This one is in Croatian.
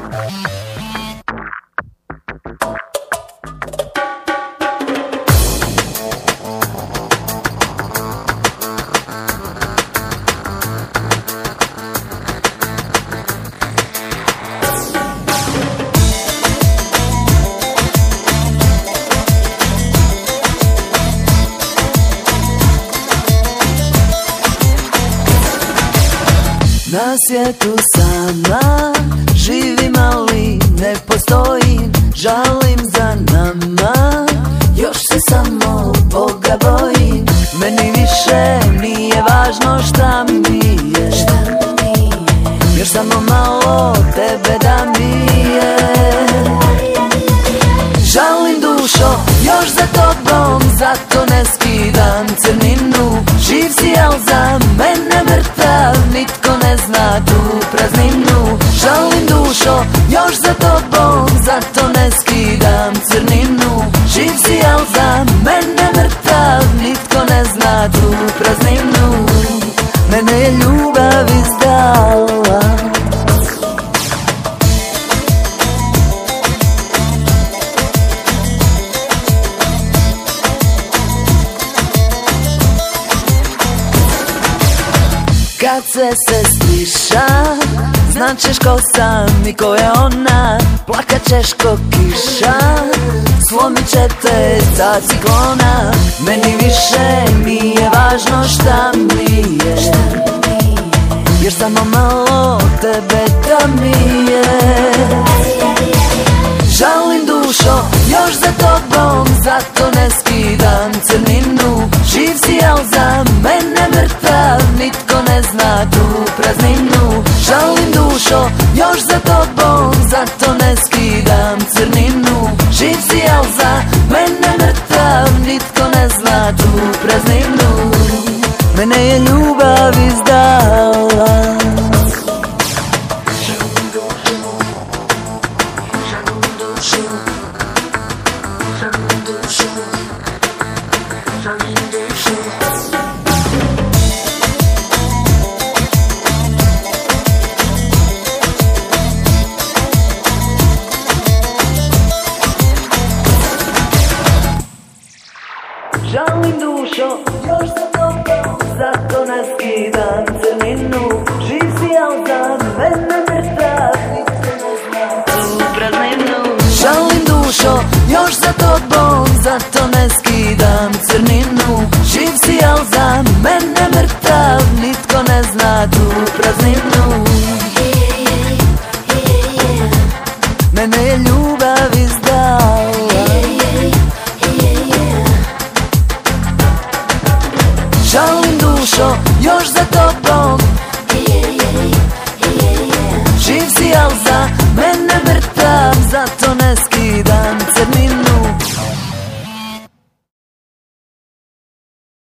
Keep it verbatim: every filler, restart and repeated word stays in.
Na svijetu sama živim, ali ne postojim. Žalim za nama, još se samo Boga bojim. Meni više nije važno šta mi je, još samo malo tebe da mi je. Žalim dušo, još za tobom, zato ne skidam crninu. Živ si, al za mene mrtav, nitko ne zna tu prazninu. Žalim dušo, još za tobom, zato ne skidam crninu. Živ si, al za mene mrtav, nitko ne zna tu prazninu. Mene je ljubav izdala, kad sve se stiša, značeš ko sam i ko je ona. Plakat ćeš ko kiša, slomit će te ta ciklona. Meni više nije važno šta mi je, jer samo malo tebe da mi je. Žalim dušo, još za tobom, zato ne skidam crninu. Živ si, al za mene mrtav, nitko ne zna tu prazninu. Žalim dušo, još za tobom, zato ne skidam crninu. Živ si, al za mene mrtav, nitko ne zna tu prazninu. Mene je ljubav izdala. Žalim dušo, još za tobom, zato ne skidam crninu. Živ si, al za mene mrtav, nitko ne zna tu prazninu. Žalim dušo, još za tobom, zato ne skidam crninu. Živ si, al za mene mrtav, nitko ne zna tu prazninu. Mene je ljubav izdala. Žalim dušo, još za tobom, živ si, al za mene mrtav, zato ne skidam